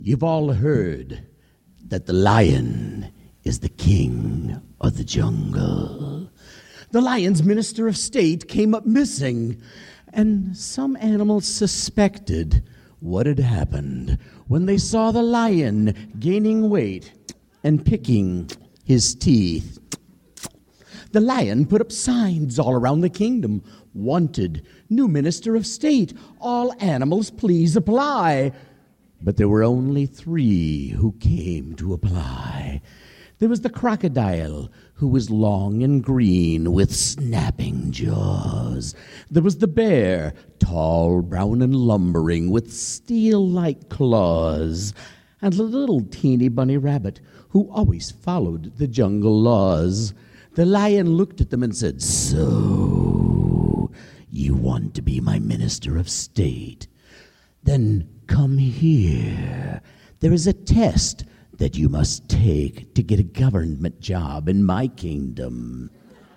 You've all heard that the lion is the king of the jungle. The lion's minister of state came up missing, and some animals suspected what had happened when they saw the lion gaining weight and picking his teeth. The lion put up signs all around the kingdom. Wanted, new minister of state, all animals please apply. But there were only 3 who came to apply. There was the crocodile, who was long and green with snapping jaws. There was the bear, tall, brown, and lumbering with steel-like claws. And the little teeny bunny rabbit, who always followed the jungle laws. The lion looked at them and said, "So, you want to be my minister of state? Then come here. There is a test that you must take to get a government job in my kingdom.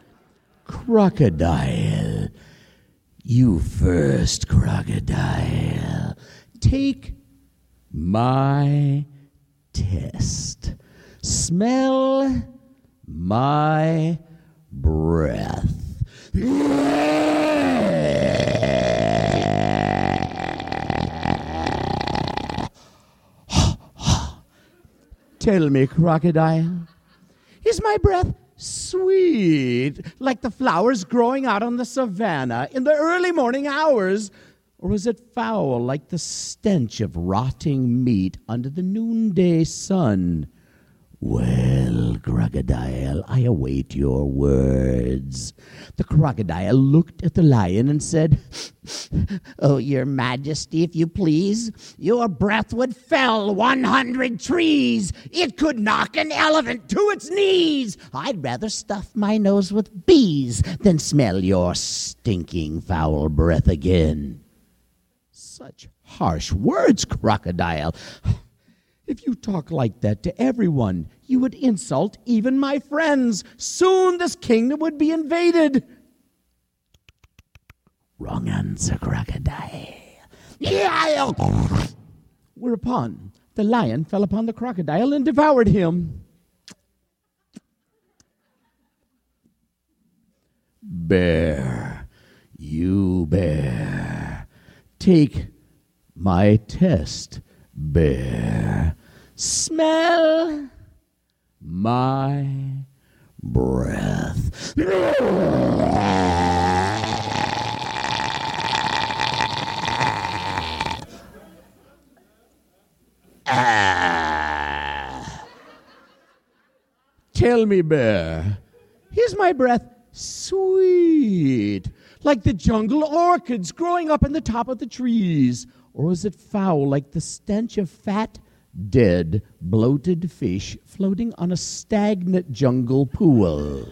Crocodile, you first, crocodile. Take my test. Smell my breath." Tell me, crocodile, is my breath sweet like the flowers growing out on the savannah in the early morning hours? Or is it foul like the stench of rotting meat under the noonday sun? Well, crocodile, I await your words. The crocodile looked at the lion and said, "Oh, your majesty, if you please, your breath would fell 100 trees. It could knock an elephant to its knees. I'd rather stuff my nose with bees than smell your stinking foul breath again." Such harsh words, crocodile. If you talk like that to everyone, you would insult even my friends. Soon this kingdom would be invaded. Wrong answer, crocodile. Whereupon the lion fell upon the crocodile and devoured him. Bear, you bear, take my test, bear. Smell my breath. Tell me, bear, is my breath sweet like the jungle orchids growing up in the top of the trees? Or is it foul like the stench of fat, dead, bloated fish floating on a stagnant jungle pool?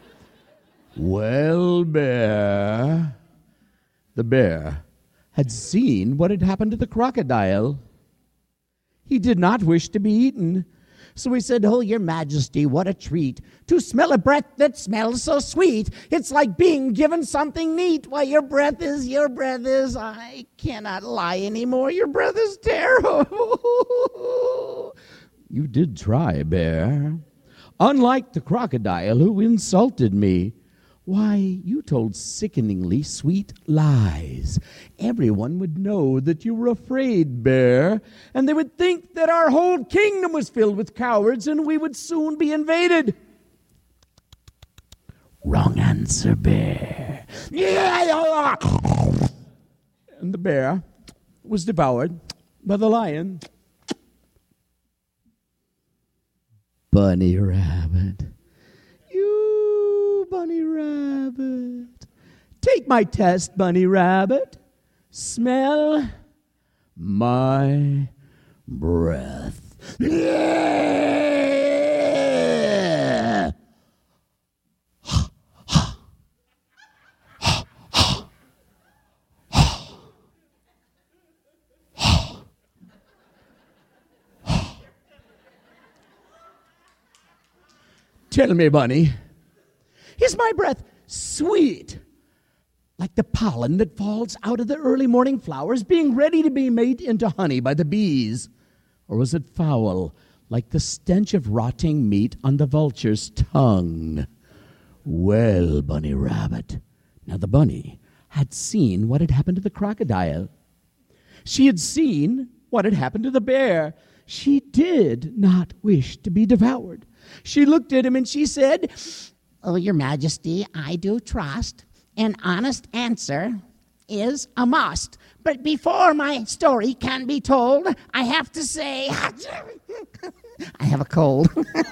Well, bear, the bear had seen what had happened to the crocodile. He did not wish to be eaten. So he said, "Oh, your majesty, what a treat to smell a breath that smells so sweet. It's like being given something neat. Why, your breath is, I cannot lie anymore. Your breath is terrible." You did try, bear. Unlike the crocodile who insulted me. Why, you told sickeningly sweet lies. Everyone would know that you were afraid, bear, and they would think that our whole kingdom was filled with cowards and we would soon be invaded. Wrong answer, bear. And the bear was devoured by the lion. Bunny rabbit. Bunny rabbit, take my test, bunny rabbit. Smell my breath. Tell me, bunny, is my breath sweet like the pollen that falls out of the early morning flowers being ready to be made into honey by the bees? Or was it foul, like the stench of rotting meat on the vulture's tongue? Well, Bunny Rabbit. Now the bunny had seen what had happened to the crocodile. She had seen what had happened to the bear. She did not wish to be devoured. She looked at him and she said, "Oh, Your Majesty, I do trust an honest answer is a must. But before my story can be told, I have to say, I have a cold.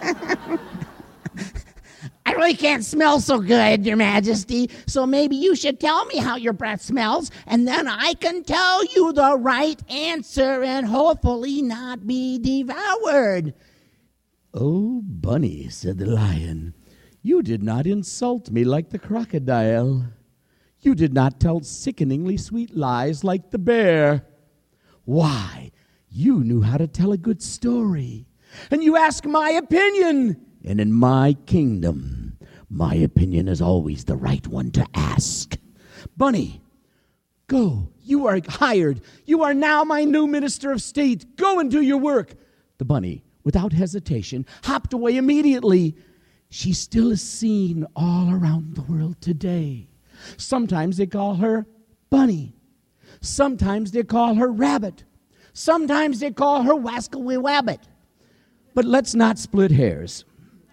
I really can't smell so good, Your Majesty, so maybe you should tell me how your breath smells, and then I can tell you the right answer and hopefully not be devoured." "Oh, Bunny," said the lion, "you did not insult me like the crocodile. You did not tell sickeningly sweet lies like the bear. Why, you knew how to tell a good story. And you ask my opinion. And in my kingdom, my opinion is always the right one to ask. Bunny, go. You are hired. You are now my new minister of state. Go and do your work." The bunny, without hesitation, hopped away immediately. She still is seen all around the world today. Sometimes they call her Bunny. Sometimes they call her Rabbit. Sometimes they call her Wascally-Wabbit. But let's not split hairs.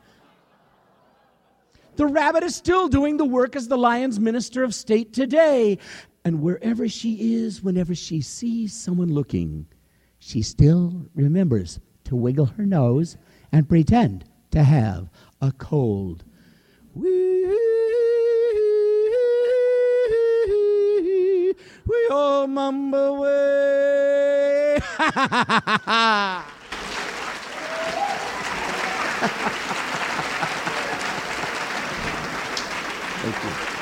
The rabbit is still doing the work as the lion's minister of state today. And wherever she is, whenever she sees someone looking, she still remembers to wiggle her nose and pretend to have a cold. We all mumble away. Thank you.